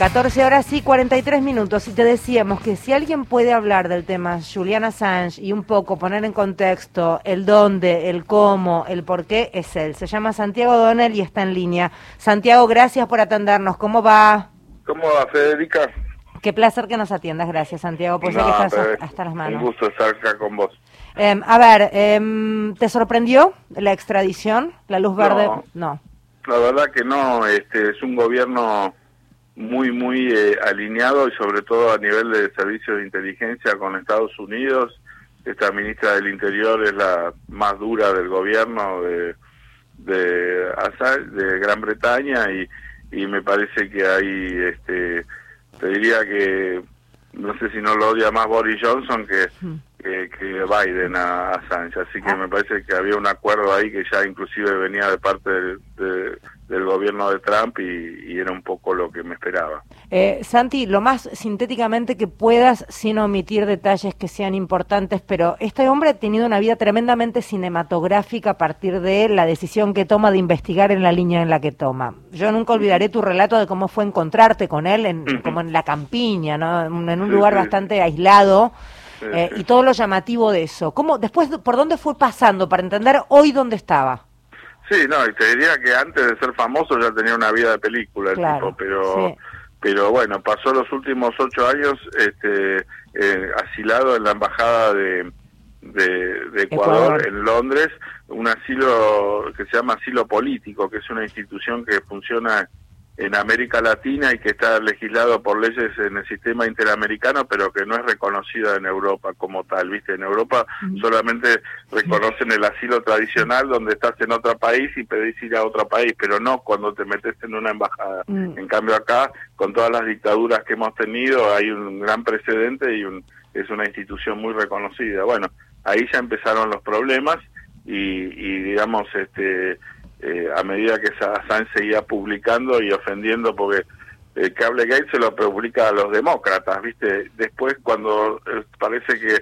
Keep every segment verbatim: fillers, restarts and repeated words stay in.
catorce horas y cuarenta y tres minutos, y te decíamos que si alguien puede hablar del tema Julian Assange y un poco poner en contexto el dónde, el cómo, el por qué, es él. Se llama Santiago O'Donnell y está en línea. Santiago, gracias por atendernos. ¿Cómo va? ¿Cómo va, Federica? Qué placer que nos atiendas. Gracias, Santiago, pues no, sé que estás hasta, hasta las manos. Un gusto estar acá con vos. Eh, a ver, eh, ¿te sorprendió la extradición? ¿La luz verde? No, no. La verdad que no. Este es un gobierno muy, muy eh, alineado y sobre todo a nivel de servicios de inteligencia con Estados Unidos. Esta ministra del Interior es la más dura del gobierno de de, Assange, de Gran Bretaña y, y me parece que hay, este, te diría que no sé si no lo odia más Boris Johnson que, que, que Biden a Assange, así que me parece que había un acuerdo ahí que ya inclusive venía de parte de, de, del gobierno de Trump y, y era un poco lo que me esperaba. Eh, Santi, lo más sintéticamente que puedas, sin omitir detalles que sean importantes, pero este hombre ha tenido una vida tremendamente cinematográfica a partir de la decisión que toma de investigar en la línea en la que toma. Yo nunca olvidaré tu relato de cómo fue encontrarte con él, en, como en la campiña, ¿no? En un sí, lugar sí. bastante aislado, sí, eh, sí. y todo lo llamativo de eso. ¿Cómo, después, por dónde fue pasando para entender hoy dónde estaba? Sí, no, y te diría que antes de ser famoso ya tenía una vida de película el Claro, tipo, pero... sí. Pero bueno, pasó los últimos ocho años este, eh, asilado en la embajada de, de, de Ecuador, Ecuador en Londres, un asilo que se llama asilo político, que es una institución que funciona en América Latina y que está legislado por leyes en el sistema interamericano, pero que no es reconocida en Europa como tal, ¿viste? En Europa mm. solamente reconocen el asilo tradicional donde estás en otro país y pedís ir a otro país, pero no cuando te metes en una embajada. Mm. En cambio acá, con todas las dictaduras que hemos tenido, hay un gran precedente y un, es una institución muy reconocida. Bueno, ahí ya empezaron los problemas y, y digamos, este... Eh, a medida que Assange seguía publicando y ofendiendo, porque el Cablegate se lo publica a los demócratas, ¿viste? Después, cuando eh, parece que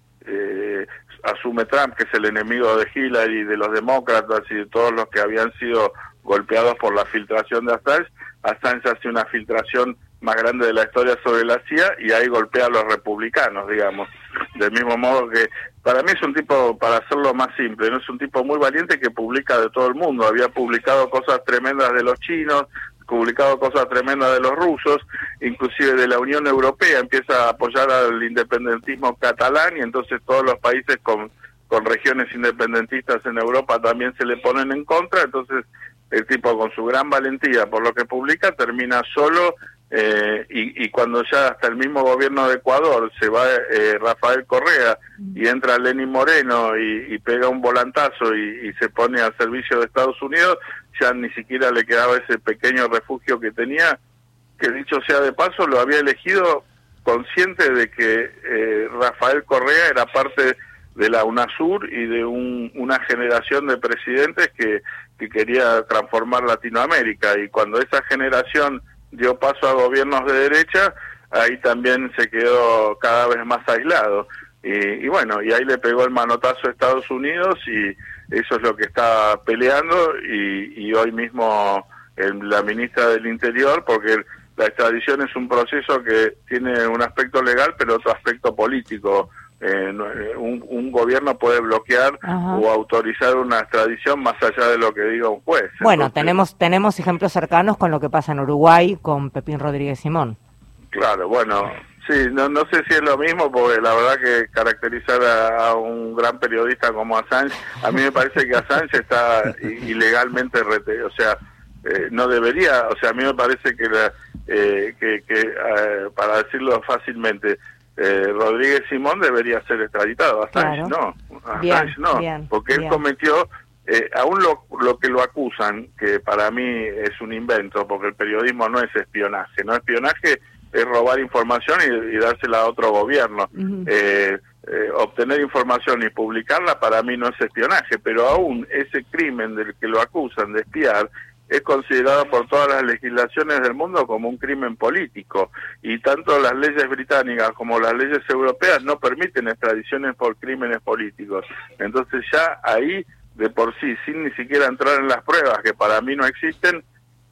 eh, asume Trump, que es el enemigo de Hillary, de los demócratas y de todos los que habían sido golpeados por la filtración de Assange, Assange hace una filtración más grande de la historia sobre la C I A y ahí golpea a los republicanos, digamos. Del mismo modo que, para mí es un tipo, para hacerlo más simple, no es un tipo muy valiente que publica de todo el mundo. Había publicado cosas tremendas de los chinos, publicado cosas tremendas de los rusos, inclusive de la Unión Europea, empieza a apoyar al independentismo catalán y entonces todos los países con, con regiones independentistas en Europa también se le ponen en contra. Entonces el tipo, con su gran valentía por lo que publica, termina solo. Eh, y, y cuando ya hasta el mismo gobierno de Ecuador se va eh, Rafael Correa y entra Lenín Moreno y, y pega un volantazo y, y se pone al servicio de Estados Unidos, ya ni siquiera le quedaba ese pequeño refugio que tenía, que dicho sea de paso lo había elegido consciente de que eh, Rafael Correa era parte de la UNASUR y de un, una generación de presidentes que, que quería transformar Latinoamérica, y cuando esa generación dio paso a gobiernos de derecha, ahí también se quedó cada vez más aislado. Y, y bueno, y ahí le pegó el manotazo a Estados Unidos y eso es lo que está peleando y, y hoy mismo el, la ministra del Interior, porque la extradición es un proceso que tiene un aspecto legal pero otro aspecto político. Eh, un, un gobierno puede bloquear Ajá. o autorizar una extradición más allá de lo que diga un juez. Bueno, Entonces, tenemos tenemos ejemplos cercanos con lo que pasa en Uruguay con Pepín Rodríguez Simón. Claro, bueno, sí, no no sé si es lo mismo, porque la verdad que caracterizar a, a un gran periodista como Assange, a mí me parece que Assange está ilegalmente, rete, o sea, eh, no debería, o sea, a mí me parece que, la, eh, que, que eh, para decirlo fácilmente, Eh, Rodríguez Simón debería ser extraditado, Assange claro. no, Assange bien, no, bien, porque bien. él cometió, eh, aún lo, lo que lo acusan, que para mí es un invento, porque el periodismo no es espionaje, no espionaje es robar información y, y dársela a otro gobierno. Uh-huh. eh, eh, obtener información y publicarla para mí no es espionaje, pero aún ese crimen del que lo acusan de espiar es considerado por todas las legislaciones del mundo como un crimen político, y tanto las leyes británicas como las leyes europeas no permiten extradiciones por crímenes políticos. Entonces ya ahí, de por sí, sin ni siquiera entrar en las pruebas, que para mí no existen,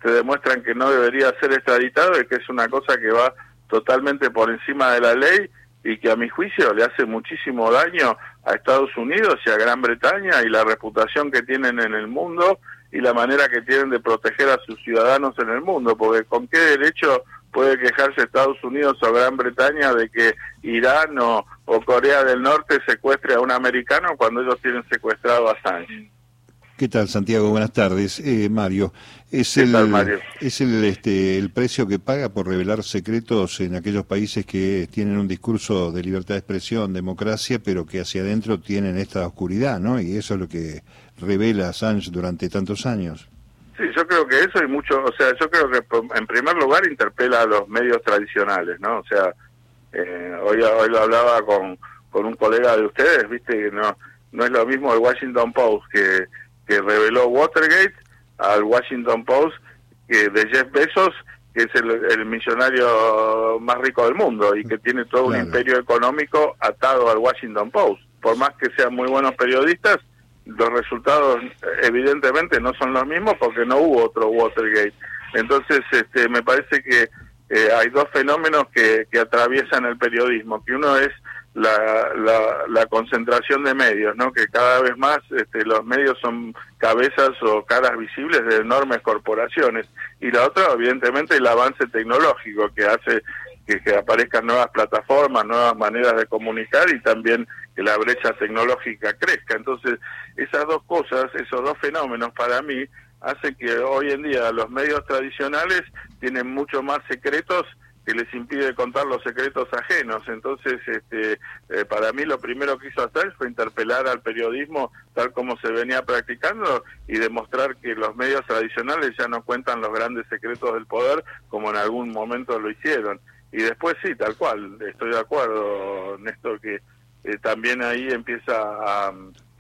te demuestran que no debería ser extraditado y que es una cosa que va totalmente por encima de la ley y que a mi juicio le hace muchísimo daño a Estados Unidos y a Gran Bretaña y la reputación que tienen en el mundo y la manera que tienen de proteger a sus ciudadanos en el mundo, porque ¿con qué derecho puede quejarse Estados Unidos o Gran Bretaña de que Irán o, o Corea del Norte secuestre a un americano cuando ellos tienen secuestrado a Assange? ¿Qué tal, Santiago? Buenas tardes. Eh, Mario, es ¿Qué el tal, Mario? es el este el precio que paga por revelar secretos en aquellos países que tienen un discurso de libertad de expresión, democracia, pero que hacia adentro tienen esta oscuridad, ¿no? Y eso es lo que revela Assange durante tantos años. Sí, yo creo que eso y mucho, o sea, yo creo que en primer lugar interpela a los medios tradicionales, ¿no? O sea, eh, hoy hoy lo hablaba con con un colega de ustedes, viste, que no no es lo mismo el Washington Post que que reveló Watergate al Washington Post que de Jeff Bezos, que es el, el millonario más rico del mundo y que tiene todo claro. un imperio económico atado al Washington Post. Por más que sean muy buenos periodistas, los resultados evidentemente no son los mismos porque no hubo otro Watergate. Entonces, este, me parece que eh, hay dos fenómenos que, que atraviesan el periodismo, que uno es La, la, la concentración de medios, ¿no? Que cada vez más este, los medios son cabezas o caras visibles de enormes corporaciones, y la otra evidentemente el avance tecnológico que hace que, que aparezcan nuevas plataformas, nuevas maneras de comunicar y también que la brecha tecnológica crezca. Entonces esas dos cosas, esos dos fenómenos para mí hacen que hoy en día los medios tradicionales tienen mucho más secretos que les impide contar los secretos ajenos. Entonces, este, eh, para mí lo primero que hizo Assange fue interpelar al periodismo tal como se venía practicando y demostrar que los medios tradicionales ya no cuentan los grandes secretos del poder como en algún momento lo hicieron. Y después sí, tal cual, estoy de acuerdo, Néstor, que eh, también ahí empieza a,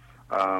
a,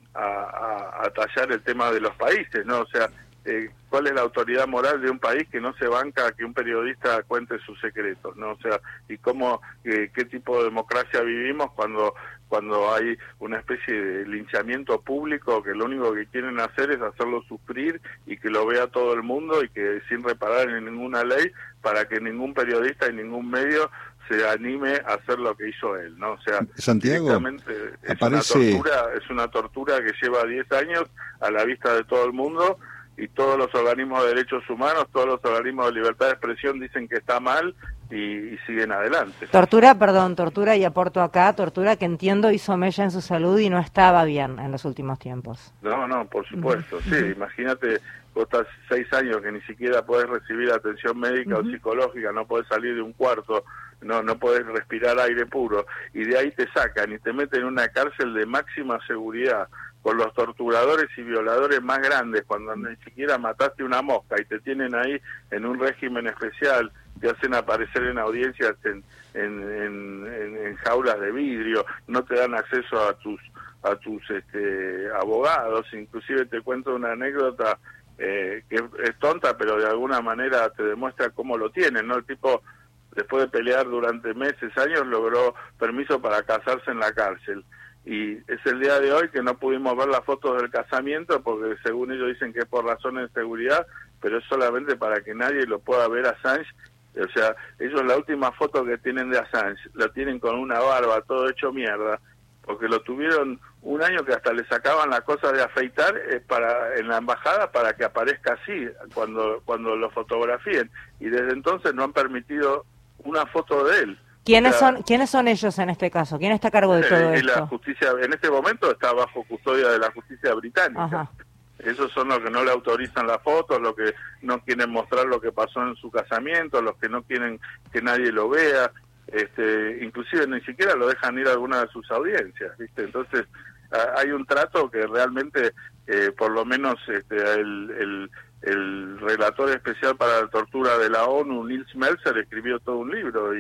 a, a tallar el tema de los países, ¿no? O sea, Eh, cuál es la autoridad moral de un país que no se banca que un periodista cuente sus secretos, ¿no? O sea, y cómo, eh, qué tipo de democracia vivimos cuando cuando hay una especie de linchamiento público que lo único que quieren hacer es hacerlo sufrir y que lo vea todo el mundo y que sin reparar en ninguna ley para que ningún periodista y ningún medio se anime a hacer lo que hizo él, ¿no? O sea, Santiago, es aparece... una tortura, es una tortura que lleva diez años a la vista de todo el mundo. Y todos los organismos de derechos humanos, todos los organismos de libertad de expresión dicen que está mal y, y siguen adelante. Tortura, perdón, tortura, y aporto acá, tortura que entiendo hizo mella en su salud y no estaba bien en los últimos tiempos. No, no, por supuesto, uh-huh. sí, imagínate, vos estás seis años que ni siquiera podés recibir atención médica uh-huh. o psicológica, no podés salir de un cuarto, no no podés respirar aire puro, y de ahí te sacan y te meten en una cárcel de máxima seguridad, con los torturadores y violadores más grandes, cuando ni siquiera mataste una mosca y te tienen ahí en un régimen especial, te hacen aparecer en audiencias en, en, en, en jaulas de vidrio, no te dan acceso a tus a tus este, abogados. Inclusive te cuento una anécdota eh, que es, es tonta, pero de alguna manera te demuestra cómo lo tienen, ¿no? El tipo, después de pelear durante meses, años, logró permiso para casarse en la cárcel. Y es el día de hoy que no pudimos ver las fotos del casamiento porque según ellos dicen que es por razones de seguridad, pero es solamente para que nadie lo pueda ver a Assange. O sea, ellos la última foto que tienen de Assange la tienen con una barba, todo hecho mierda, porque lo tuvieron un año que hasta le sacaban la cosa de afeitar eh, para en la embajada para que aparezca así cuando cuando lo fotografíen, y desde entonces no han permitido una foto de él. ¿Quiénes, o sea, son, ¿Quiénes son ellos en este caso? ¿Quién está a cargo de todo eh, esto? La justicia en este momento está bajo custodia de la justicia británica. Ajá. Esos son los que no le autorizan las fotos, los que no quieren mostrar lo que pasó en su casamiento, los que no quieren que nadie lo vea, este, inclusive ni siquiera lo dejan ir a alguna de sus audiencias, ¿viste? Entonces hay un trato que realmente, eh, por lo menos este, el, el el relator especial para la tortura de la ONU, Nils Melzer, escribió todo un libro y,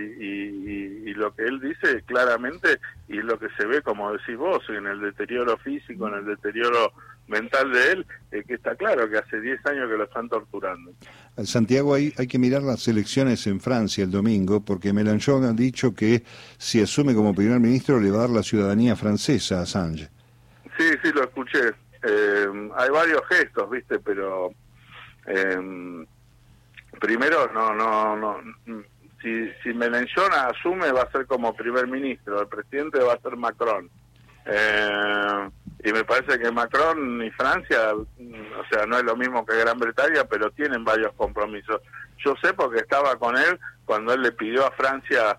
y, y lo que él dice claramente, y lo que se ve, como decís vos, en el deterioro físico, en el deterioro mental de él, eh, que está claro que hace diez años que lo están torturando. Santiago, hay, hay que mirar las elecciones en Francia el domingo, porque Mélenchon ha dicho que si asume como primer ministro le va a dar la ciudadanía francesa a Assange. Sí, sí, lo escuché. Eh, hay varios gestos, ¿viste? Pero Eh, primero, no, no, no. Si, si Mélenchon asume, va a ser como primer ministro, el presidente va a ser Macron. Eh, y me parece que Macron y Francia, o sea, no es lo mismo que Gran Bretaña, pero tienen varios compromisos. Yo sé porque estaba con él cuando él le pidió a Francia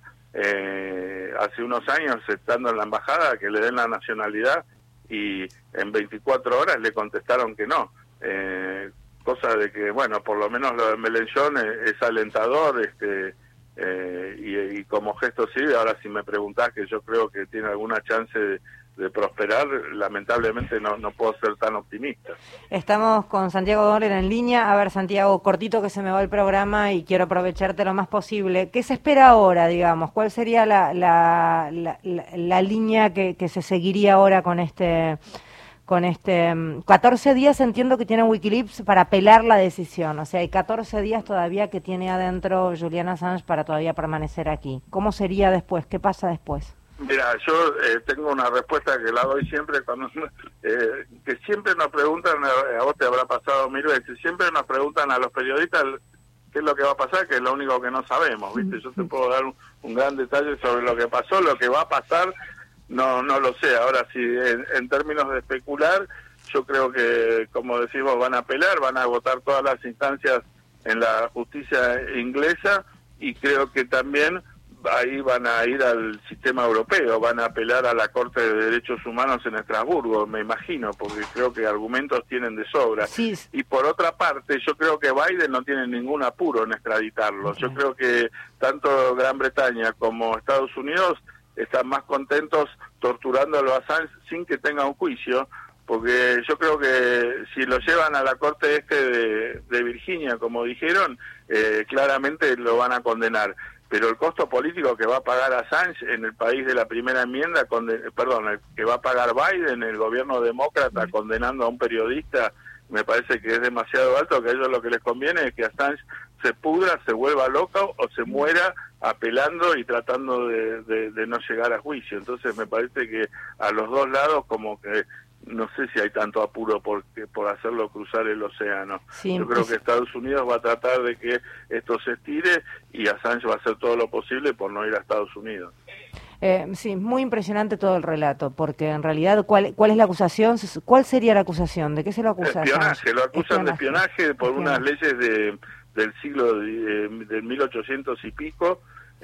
eh, hace unos años, estando en la embajada, que le den la nacionalidad, y en veinticuatro horas le contestaron que no. Eh, cosa de que, bueno, por lo menos lo de Mélenchon es, es alentador, este eh, y, y como gesto civil. Ahora, si me preguntás, que yo creo que tiene alguna chance de, de prosperar, lamentablemente no, no puedo ser tan optimista. Estamos con Santiago Dorer en línea. A ver, Santiago, cortito que se me va el programa y quiero aprovecharte lo más posible. ¿Qué se espera ahora, digamos? ¿Cuál sería la, la, la, la, la línea que, que se seguiría ahora con este... con este catorce días? Entiendo que tiene Wikileaks para apelar la decisión, o sea, hay catorce días todavía que tiene adentro Julian Assange para todavía permanecer aquí. ¿Cómo sería después? ¿Qué pasa después? Mira, yo eh, tengo una respuesta que la doy siempre, cuando eh, que siempre nos preguntan, a vos te habrá pasado mil veces, siempre nos preguntan a los periodistas qué es lo que va a pasar, que es lo único que no sabemos, ¿viste? Yo te puedo dar un, un gran detalle sobre lo que pasó, lo que va a pasar. No, no lo sé. Ahora sí, en, en términos de especular, yo creo que, como decimos, van a apelar, van a agotar todas las instancias en la justicia inglesa, y creo que también ahí van a ir al sistema europeo, van a apelar a la Corte de Derechos Humanos en Estrasburgo, me imagino, porque creo que argumentos tienen de sobra. Sí. Y por otra parte, yo creo que Biden no tiene ningún apuro en extraditarlo. Okay. Yo creo que tanto Gran Bretaña como Estados Unidos están más contentos torturándolo a Assange sin que tenga un juicio, porque yo creo que si lo llevan a la corte este de, de Virginia, como dijeron, eh, claramente lo van a condenar. Pero el costo político que va a pagar Assange en el país de la primera enmienda, conde- perdón, el que va a pagar Biden, el gobierno demócrata, condenando a un periodista, me parece que es demasiado alto, que a ellos lo que les conviene es que Assange se pudra, se vuelva loco o se muera apelando y tratando de, de, de no llegar a juicio. Entonces me parece que a los dos lados como que no sé si hay tanto apuro por, por hacerlo cruzar el océano. Sí, yo creo que Estados Unidos va a tratar de que esto se estire, y Assange va a hacer todo lo posible por no ir a Estados Unidos. Eh, sí, muy impresionante todo el relato, porque en realidad, ¿cuál, cuál es la acusación? ¿Cuál sería la acusación? ¿De qué se lo acusa? Espionaje, lo acusan espionaje. de espionaje por espionaje. unas leyes de, del siglo de, del mil ochocientos y pico,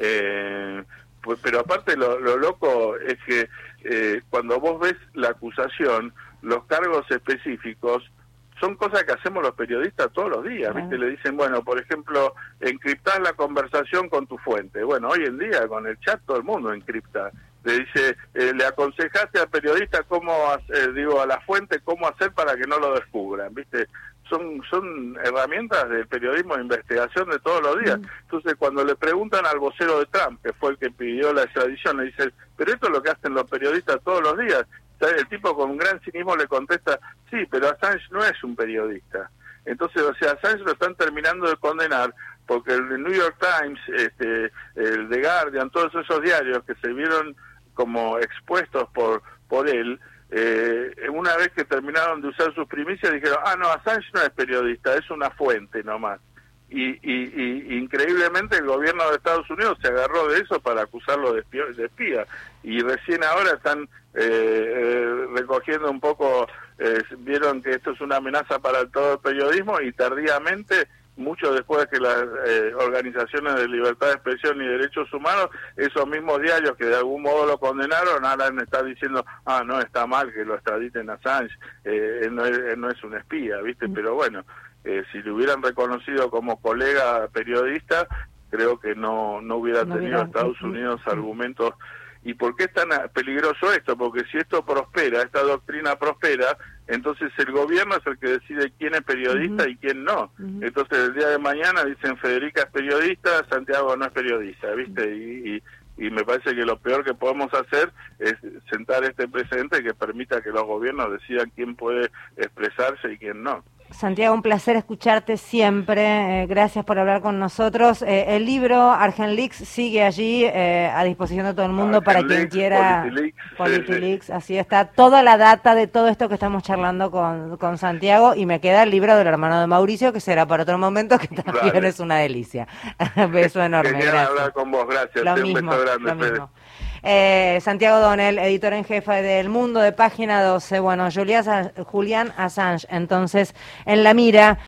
eh, pues, pero aparte lo, lo loco es que eh, cuando vos ves la acusación, los cargos específicos son cosas que hacemos los periodistas todos los días, ¿viste? Le dicen, bueno, por ejemplo, encriptar la conversación con tu fuente. Bueno, hoy en día con el chat todo el mundo encripta. Le dice, eh, le aconsejaste al periodista cómo, eh, digo, a la fuente cómo hacer para que no lo descubran, ¿viste? Son, son herramientas del periodismo de investigación de todos los días. Entonces, cuando le preguntan al vocero de Trump, que fue el que pidió la extradición, le dicen, pero esto es lo que hacen los periodistas todos los días. El tipo con un gran cinismo le contesta, sí, pero Assange no es un periodista. Entonces, o sea, Assange lo están terminando de condenar porque el New York Times, este, el The Guardian, todos esos diarios que se vieron como expuestos por, por él, eh, una vez que terminaron de usar sus primicias, dijeron, ah, no, Assange no es periodista, es una fuente nomás. Y, y, y increíblemente el gobierno de Estados Unidos se agarró de eso para acusarlo de espía, de espía. Y recién ahora están eh, eh, recogiendo un poco, eh, vieron que esto es una amenaza para todo el periodismo, y tardíamente, mucho después de que las eh, organizaciones de libertad de expresión y derechos humanos, esos mismos diarios que de algún modo lo condenaron, ahora están diciendo, ah, no, está mal que lo extraditen a Assange, eh, él, no es, él no es un espía, ¿viste? Pero bueno, eh, si lo hubieran reconocido como colega periodista, creo que no, no hubiera no tenido hubiera... Estados Unidos argumentos. ¿Y por qué es tan peligroso esto? Porque si esto prospera, esta doctrina prospera, entonces el gobierno es el que decide quién es periodista uh-huh. y quién no. Uh-huh. Entonces el día de mañana dicen Federica es periodista, Santiago no es periodista, ¿viste? Uh-huh. Y, y, y me parece que lo peor que podemos hacer es sentar este precedente que permita que los gobiernos decidan quién puede expresarse y quién no. Santiago, un placer escucharte siempre. Eh, gracias por hablar con nosotros. Eh, el libro ArgenLeaks sigue allí eh, a disposición de todo el mundo para quien quiera. Politileaks, Politileaks, sí, sí. Así está toda la data de todo esto que estamos charlando con, con Santiago, y me queda el libro del hermano de Mauricio, que será para otro momento, que también Dale. Es una delicia. Beso enorme. Genial gracias. hablar con vos, gracias. Lo Un mismo, beso grande, lo mismo. Eh, Santiago Donel, editor en jefe de El Mundo, de Página doce. Bueno, Julián Assange, entonces, en la mira.